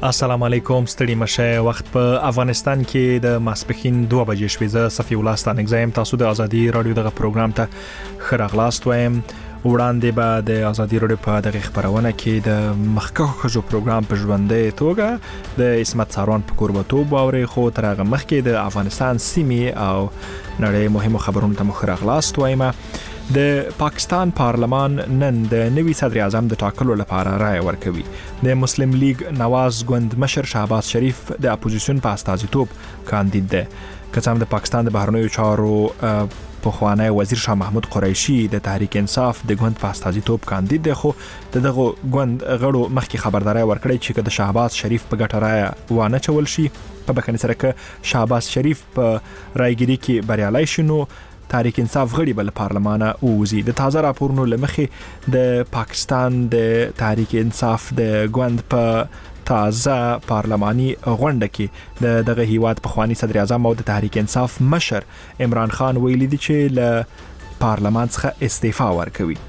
السلام علیکم، ستړي مشه. وخت په افغانستان کې د ماسپښین 2 بجې شوې. زه صفی الله ستانګزایم. تاسو د ازادي رادیو دغه پروګرام ته خراغلاست وایم. وړاندې به د ازادي رادیو په دغه خبرونه کې د مخکښو خزو پروګرام په ژوندۍ توګه د اسمت ساروان په قربتوب باوري، خو تر هغه مخکې د افغانستان سیمې او نړۍ مهمو خبرونو ته خراغلاست وایم. د پاکستان پارلمان نن د نوي صدر اعظم د ټاکلو لپاره رائے ورکوي. د مسلم لیگ نواز ګوند مشر شهباز شریف د اپوزیشن په استازیتوب کاندید دی. کڅام د پاکستان د بهرنیو چارو پخوانی وزیر شاه محمود قریشي د تحریک انصاف د ګوند په استازیتوب کاندید دی، خو دغه ګوند غړو مخکې خبرداري ورکړې چې د شهباز شریف په ګټه رائے وانه چول شي. په بخښنې سره که شهباز شریف په رائګيري کې بریالي شنو، تحریک انصاف غړي بل پارلمانه اوزي. د تازه راپورونو لمخې د پاکستان د تحریک انصاف د ګوند په تازه پارلماني غونډه کې دغه هیواد پخوانی صدر اعظم او د تحریک انصاف مشر عمران خان ویلي دي چې له پارلمان څخه استعفا ورکوي.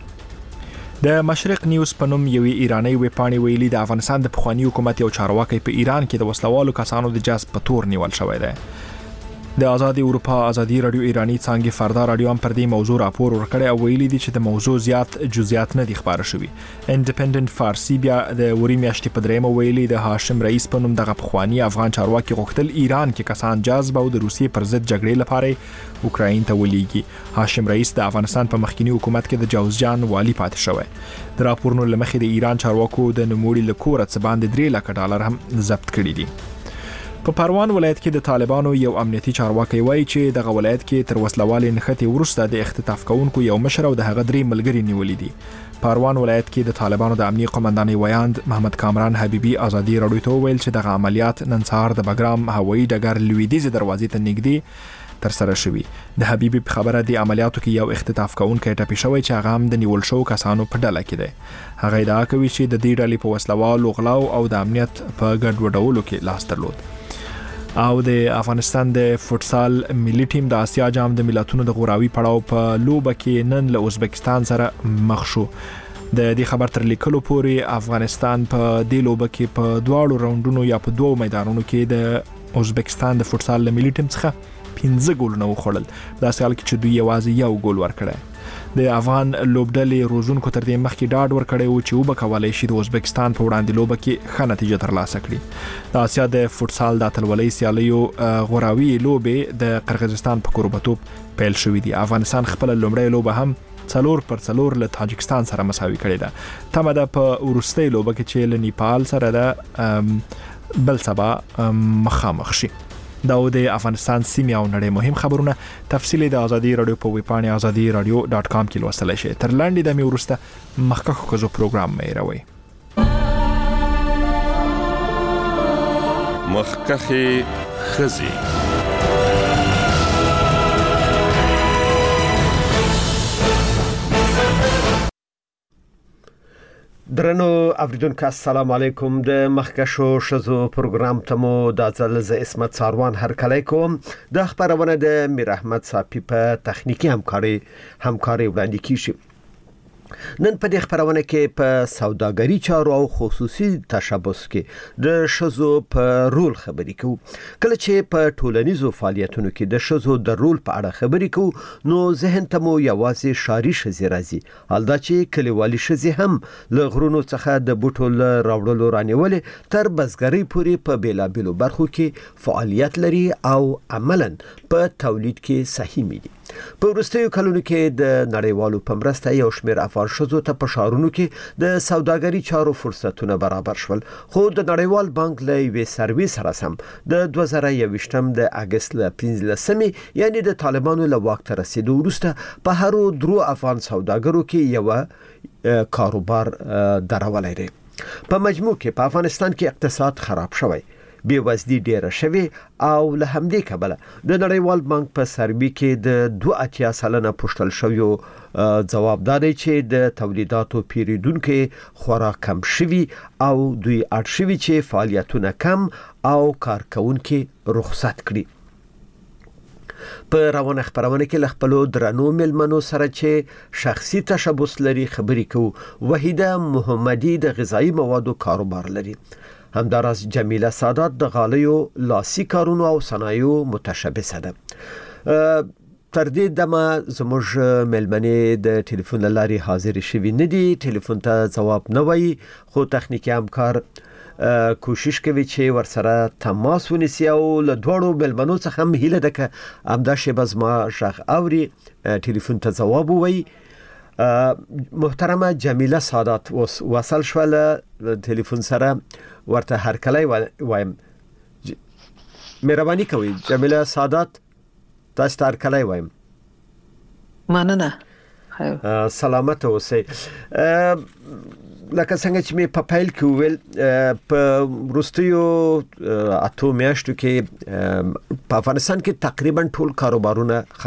د مشرق نیوز په نوم یوې ایرانی ویبپاڼې ویلي د افغانستان د پخوانی حکومت یو چارواکي په ایران کې د وسلوالو کسانو د جذب په تور نیول شوی دی. د آزادي اروپا ازادي رادیو ایرانی څنګه فردا رادیو هم پر دې موضوع راپور ورکړی او ویلي دي چې د موضوع زیات جزئیات نه دي خبره شوی. انډیپندنت فارسی بیا د وری میاشتې په درېمه ویلي د هاشم رئیس په نوم دغه پخوانی افغان چارواکي غوښتل ایران کې کسان جذب او د روسیې پر ضد جګړې لپاره اوکراین ته ولېږي. هاشم رئیس د افغانستان په مخکنی حکومت کې د جوزجان والی پاتې شوی. د راپورونو لمخې د ایران چارواکو د نوموړي لکوره څخه باندې 3 لک ډالر هم ضبط کړي دي. په پروان ولایت کې د طالبانو یو امنیتي چارواکي وایي چې دغه ولایت کې تر وسلوالې نښتې ورسته د اختطاف کوونکو یو مشر او د هغه 3 ملګري نیولې دي. پروان ولایت کې د طالبانو د امنیتي قومندان ویاند محمد کامران حبیبي ازادي رادیو ته ویل چې دغه عملیات نن سهار د بګرام هوایي ډګر لویدیځ دروازې ته نږدې تر سره شوی. د حبیبي په خبره د عملیاتو کې یو اختطاف کوونکی ټپي شوی چې هغه هم د نیول شو کسانو په ډله کې دی. هغه ادعا کوي چې د دې ډلې په وسلوالو غلاو او د امنیت په ګډوډولو کې لاس درلود. او د افغانستان د فوتسال ملي ټیم د آسیا جام د ملتونو د غوراوي پړاو په لوبه کې نن له ازبکستان سره مخ شو. د دې خبر تر لیکلو پورې افغانستان په دې لوبه کې په 2 راوندونو یا په 2 میدانونو کې د ازبکستان د فوتسال ملي ټیم څخه 15 ګولونه وخوړل. دا سال کې چې دوی یوازې یو ګول ورکړی. د افغان لوبډلې روزونکو تر دې مخکې ډاډ ورکړی و چې وبکولای شي د ازبکستان په وړاندې لوبه کې ښه نتیجه ترلاسه کړي. د آسیا د فوتسال د اتلولۍ سیالیو غوراوي لوبې د قرغیزستان په قربتوب پیل شوې دي. افغانستان خپل لومړی لوبه هم 4-4 له تاجکستان سره مساوي کړې ده. تمه ده په وروستۍ لوبه کې چې له نیپال سره د بل سبا مخامخ شي. دا د افغانستان سیمه او نړۍ مهم خبرونه تفصیلی د ازادي رادیو په ویبپاڼه azadiradio.com کې لوستلای شئ. تر لاندې د می ورسته مخکښو خزو پروګرام مې راوي. مخکښه خزي درنو اوریدونکو السلام علیکم. د مخکښو شزو پروګرام ته مو د ځل ز اسمت ساروان هرکلی کوم. د خبرونه د میر احمد صافی په تخنیکی همکاري وړاندې کیږي. نن په دې خبرونه کې په سوداګری چارو او خصوصي تشبث کې د شزو په رول خبرې کوو. کله چې په ټولنیزو فعالیتونو کې د شزو د رول په اړه خبرې کوو نو ذهن ته مو یوازې شاري شزي راځي. حال دا چې کلیوالي شزي هم له غرونو څخه د بوټو راوړلو رانیولې تر بزګرۍ پورې په بیلابیلو برخو کې فعالیت لري او عملاً په تولید کې سهیمي دي. په وروستیو کلونو کې د نړیوالو په مرسته یو شمېر افغان ښځو ته په ښارونو کې د سوداګرۍ چارو فرصتونه برابر شول. خو د نړیوال بانک له یوې سروې سره سم د 2021 د اگست له 15 یعنی د طالبانو له واک ته رسیدو وروسته په هر 3 افغان سوداګرو کې یو کاروبار درولای دی. په مجموع کې په افغانستان کې اقتصاد خراب شوی، بیوزدی ډیره شوی او له همدې کبله د نړیوال بانک په سروې کې د 2.8% پوښتل شوی جواب دادی چې د تولیداتو پیریدونکو خورا کم شوی او دوی اړ شوی چې فعالیتونه کم او کارکونکو رخصت کړي. په روانه خبرونه کې لخپلو درنو ملمنو سره چې شخصي تشبث لري خبرې کوو. وحیده محمدی د غذایی موادو کاروبار لري. همداراز جمیله سادات د غالیو لاسي کارونو او صنایعو متشبثه ده. تر دې دمه زموږ ملمنې د ټلیفون لاري حاضر شوي نه دي، ټلیفون ته جواب نه وایي، خو تخنیکی همکار کوشش کوي چې ورسره تماس ونیسي او له دوړو ملمنو څخه هم هیله ده که همدا شیبه زما غږ اوري ټلیفون ته جواب ووایي. محترمه جمیله سادات وصل شوله ټلیفون سره، ورته هرکلی وایم. مهرباني کوئ جمیله سادات، تاسو ته هرکلی وایم. مننه. سلامت اوسئ. لکه څنګه چې مې په پیل کې وویل، په وروستیو 8 میاشتو کې په افغانستان کې تقریبا ټول کاروبارونه